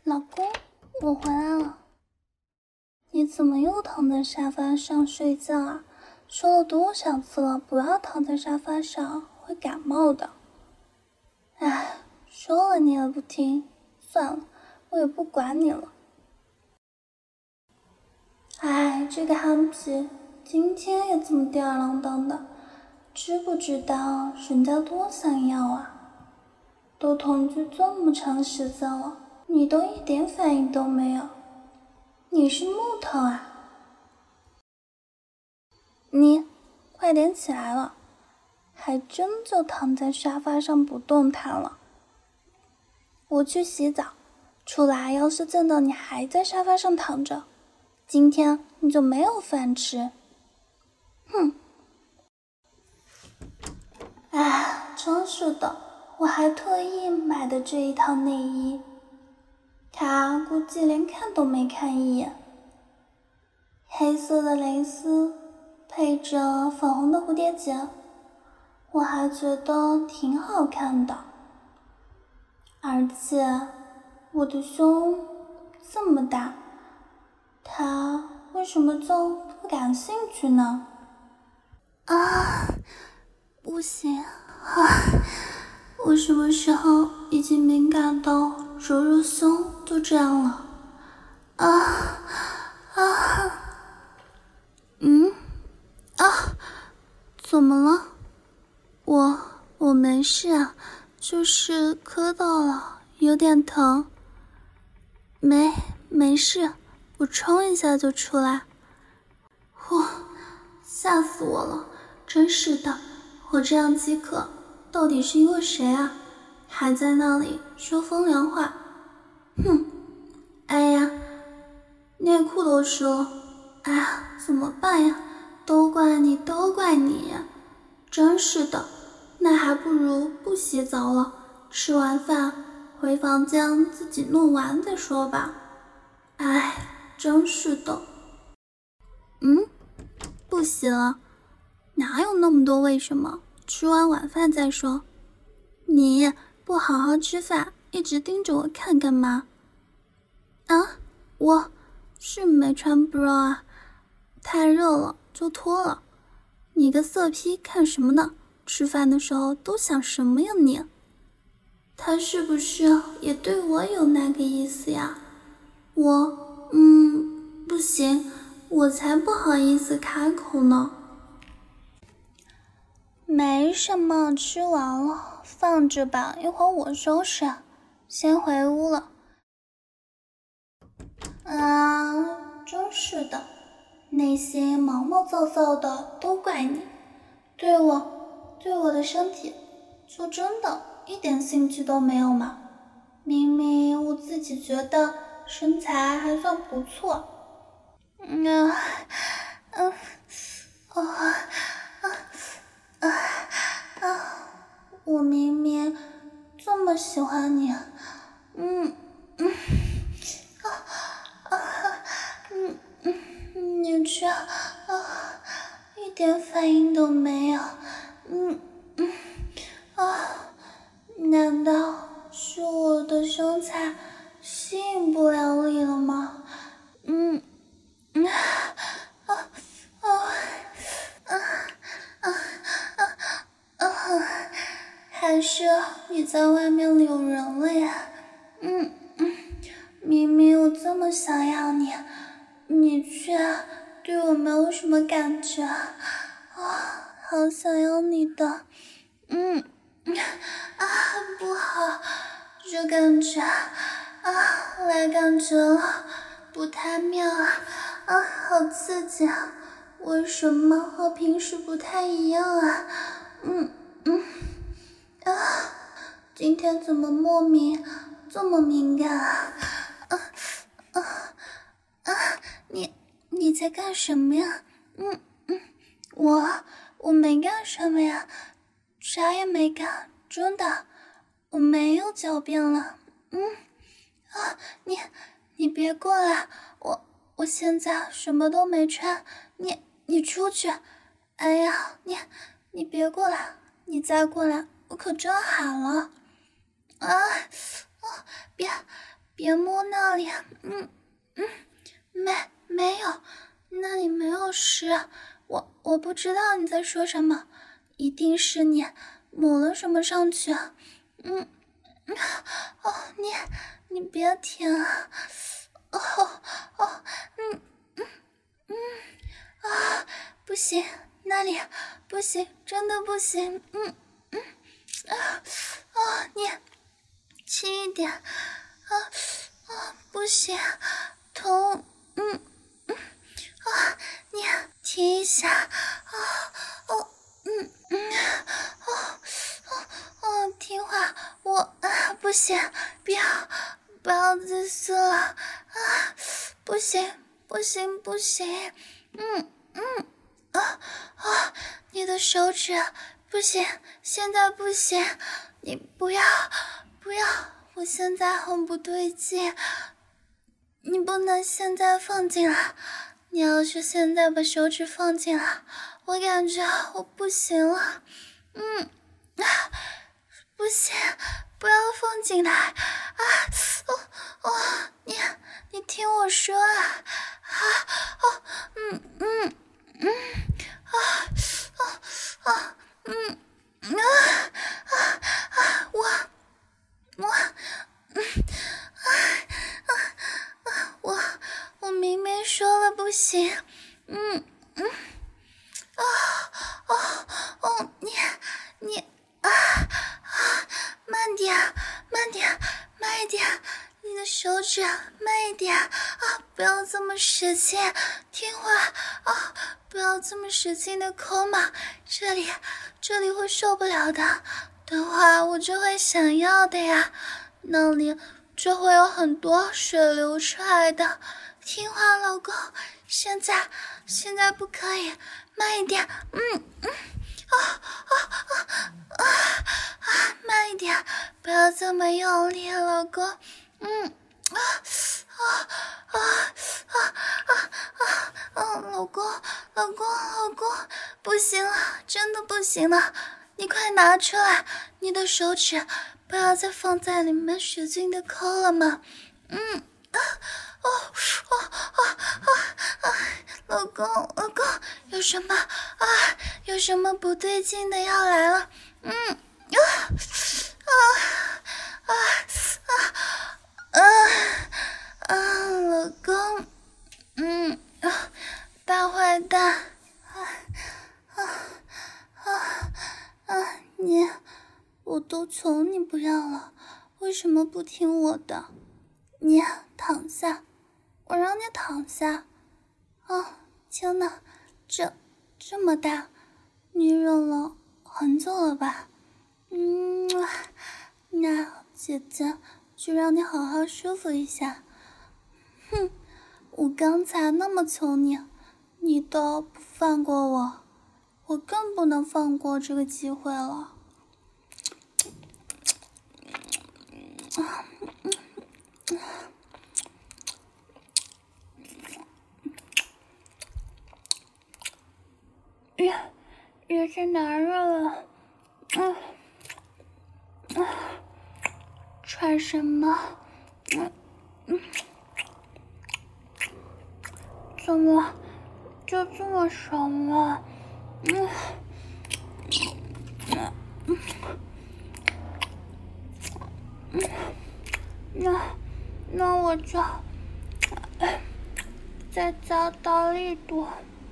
老公，我回来了。你怎么又躺在沙发上睡觉啊？说了多少次了，不要躺在沙发上，会感冒的。哎，说了你也不听，算了，我也不管你了。哎，这个憨皮，今天也这么吊儿郎当的，知不知道人家多想要啊？都同居这么长时间了，你都一点反应都没有，你是木头啊？你快点起来了，还真就躺在沙发上不动弹了。我去洗澡，出来要是见到你还在沙发上躺着，今天你就没有饭吃。哼！哎，真是的，我还特意买的这一套内衣，他估计连看都没看一眼。黑色的蕾丝配着粉红的蝴蝶结，我还觉得挺好看的。而且我的胸这么大，他为什么就不感兴趣呢？啊，不行啊！我什么时候已经敏感到揉揉胸就这样了？啊啊！怎么了？我没事啊，就是磕到了，有点疼。没事，我冲一下就出来。吓死我了！真是的，我这样饥渴，到底是因为谁啊？还在那里说风凉话。哼！哎呀，内裤都湿了。哎呀，怎么办呀？都怪你，都怪你！真是的，那还不如不洗澡了，吃完饭回房间自己弄完再说吧。哎，真是的。不洗了，哪有那么多为什么？吃完晚饭再说。你不好好吃饭，一直盯着我看干嘛？啊，我是没穿 bra 啊，太热了就脱了。你个色批看什么呢？吃饭的时候都想什么呀你？他是不是也对我有那个意思呀？不行，我才不好意思开口呢。没什么，吃完了，放着吧，一会儿我收拾。先回屋了。真是的，那些毛毛躁躁的都怪你，对我的身体，就真的一点兴趣都没有吗？明明我自己觉得身材还算不错。我明明这么喜欢你，你却一点反应都没有。难道是我的身材吸引不了你了吗？还是你在外面有人了呀？明明我这么想要你，你却对我没有什么感觉，好想要你的。不好，这感觉来感觉了，不太妙好刺激啊！为什么和平时不太一样啊？今天怎么莫名这么敏感啊？你在干什么呀？我没干什么呀，啥也没干，真的，我没有狡辩了。你别过来，我现在什么都没穿，你出去。哎呀，你别过来，你再过来我可真喊了。别别摸那里，没有，那里没有湿，我不知道你在说什么，一定是你抹了什么上去。你别舔啊！不行，那里不行，真的不行。你轻一点。不行，痛。你停一下。听话，不行，不要自私了。不行。你的手指不行，现在不行，你不要，我现在很不对劲，你不能现在放进来，你要是现在把手指放进来，我感觉我不行了。不行，不要放进来。你听我说啊。我明明说了不行。你慢一点，你的手指慢一点不要这么使劲，听话不要这么使劲的抠嘛，这里会受不了的，等会儿我就会想要的呀，那里就会有很多水流出来的，听话老公，现在不可以，慢一点。慢一点，不要这么用力，老公。老公，不行了，真的不行了，你快拿出来，你的手指不要再放在里面使劲的抠了嘛。老公，有什么不对劲的要来了？老公，大坏蛋，我都求你不要了，为什么不听我的？你躺下，我让你躺下。天哪，这么大，你忍了很久了吧？那姐姐就让你好好舒服一下。我刚才那么求你，你都不放过我，我更不能放过这个机会了。越是男人了，穿什么？怎么就这么爽了？那我就再加大力度。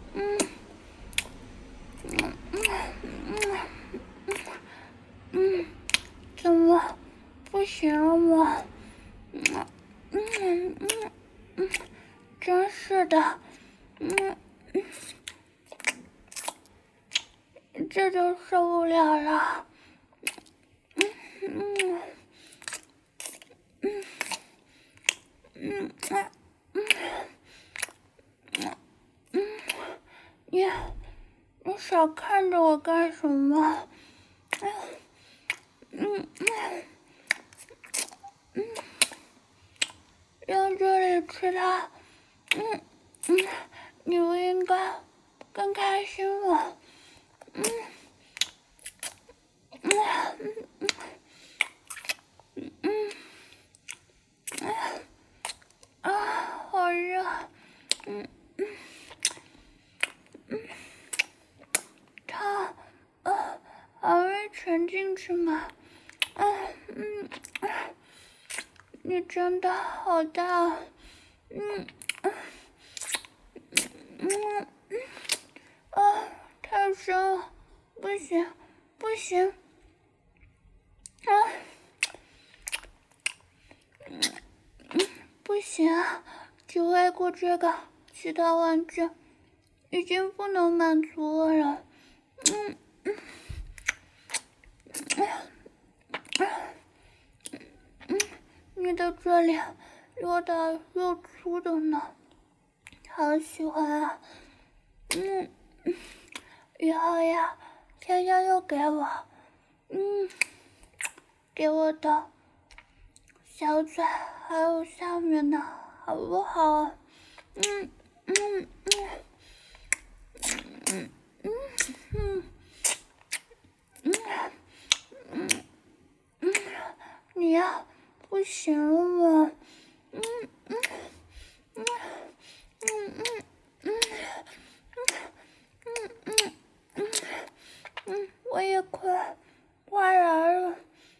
怎么不行了吗？真是的，这就受不了了。你少看着我干什么？让这里吃它，你不应该更开心吗？ 你真的好大，太深了，不行，不行，不行啊！只为过这个，其他玩具已经不能满足我了。你的嘴脸又大又粗的呢，好喜欢啊！以后呀，天天又给我，给我的小嘴还有下面的，好不好啊？你呀，不行了吗？我也快来了，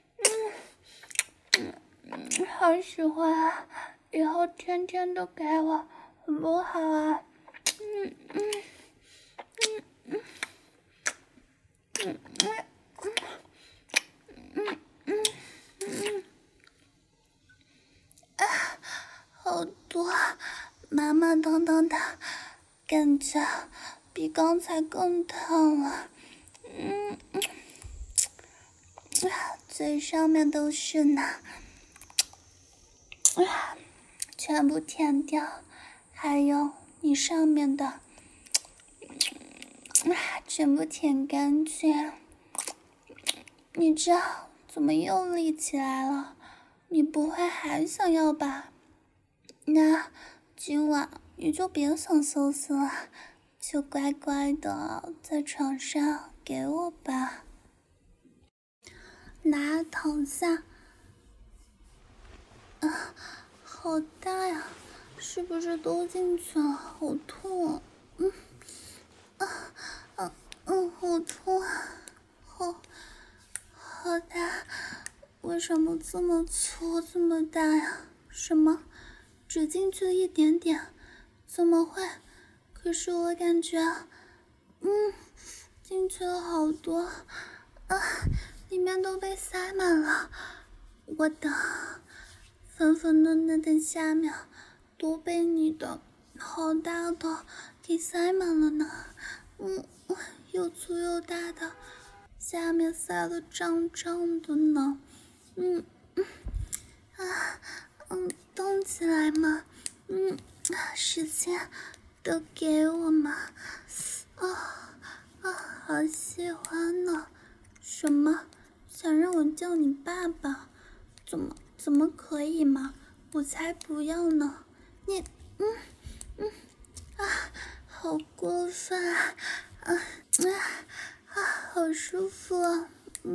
好喜欢啊！以后天天都给我，好不好啊？好多麻麻烫烫的，感觉比刚才更烫了。嘴上面都是呢，全部舔掉，还有你上面的，全部舔干净。你这怎么又立起来了？你不会还想要吧？那今晚你就别想休息了，就乖乖的在床上给我吧。拿躺下。好大呀，是不是都进去了？好痛啊！好痛啊！好大，为什么这么粗这么大呀？什么？只进去了一点点？怎么会？可是我感觉，进去了好多里面都被塞满了。我的粉粉嫩嫩的下面都被你的好大的给塞满了呢。又粗又大的，下面塞得胀胀的呢。动起来嘛，使劲都给我嘛。好喜欢呢。什么？想让我叫你爸爸？怎么可以嘛？我才不要呢！你，好过分啊！好舒服啊！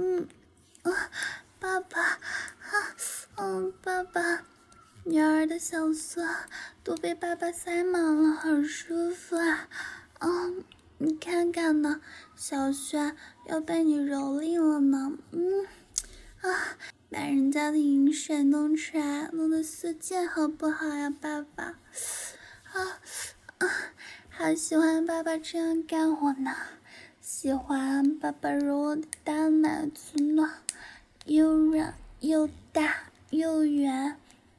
爸爸，爸爸，女儿的小穴都被爸爸塞满了，好舒服啊！你看看呢，小穴要被你蹂躏了呢。把人家的饮水弄出来，弄得四溅好不好呀，爸爸？好喜欢爸爸这样干我呢，喜欢爸爸揉我的大奶子呢，又软又大又圆。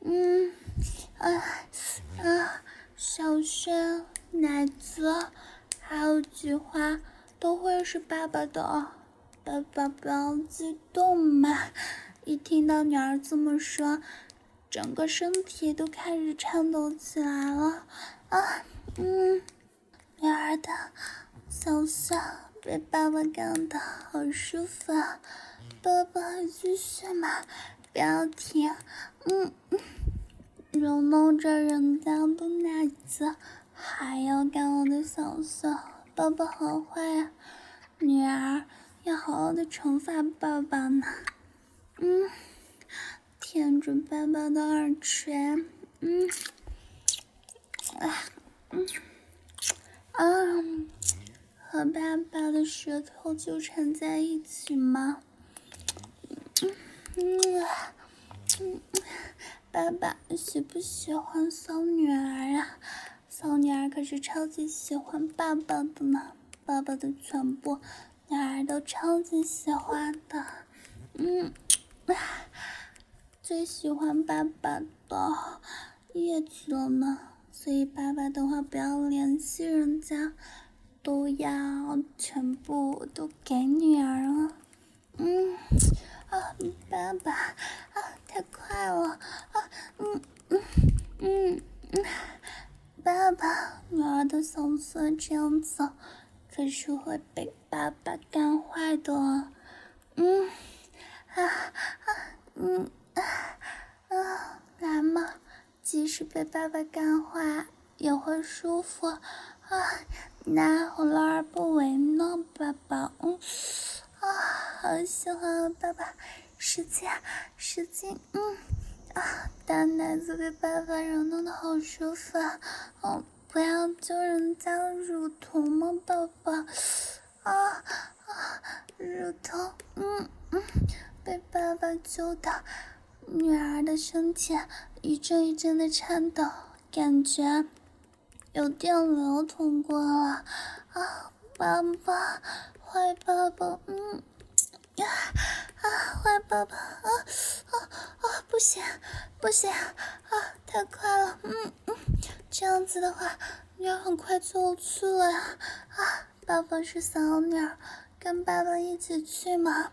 小轩、奶子还有菊花都会是爸爸的，爸爸不要激动嘛！一听到女儿这么说，整个身体都开始颤抖起来了。女儿的小穴被爸爸干得好舒服啊！爸爸继续嘛，不要停。揉弄着人家的奶子，还要干我的小穴，爸爸好坏呀！女儿要好好的惩罚爸爸呢。舔着爸爸的耳垂，和爸爸的舌头纠缠在一起吗？ 爸爸喜不喜欢骚女儿啊？骚女儿可是超级喜欢爸爸的呢，爸爸的全部女儿都超级喜欢的。最喜欢爸爸的叶子了呢，所以爸爸的话不要联系人家，都要全部都给女儿了。爸爸太快了爸爸，女儿的小色这样子可是会被爸爸干坏的。来嘛，即使被爸爸干坏也会舒服那何乐而不为呢？爸爸，好喜欢啊，爸爸，使劲，大奶子被爸爸揉弄的好舒服不要救人家乳头吗，爸爸？乳头，被爸爸揪的，女儿的身体一阵一阵的颤抖，感觉有电流通过了爸爸，坏爸爸，坏爸爸不行太快了，这样子的话，女儿很快就要去了呀爸爸是小女儿，跟爸爸一起去嘛，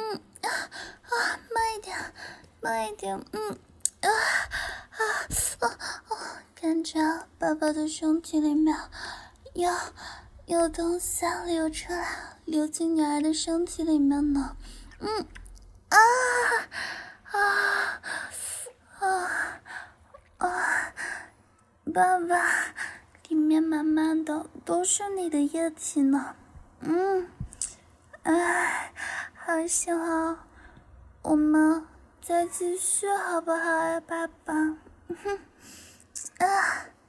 慢一点，感觉爸爸的身体里面有东西流出来，流进女儿的身体里面呢。爸爸，里面满满的都是你的液体呢。好喜欢，我们再继续好不好呀，爸爸？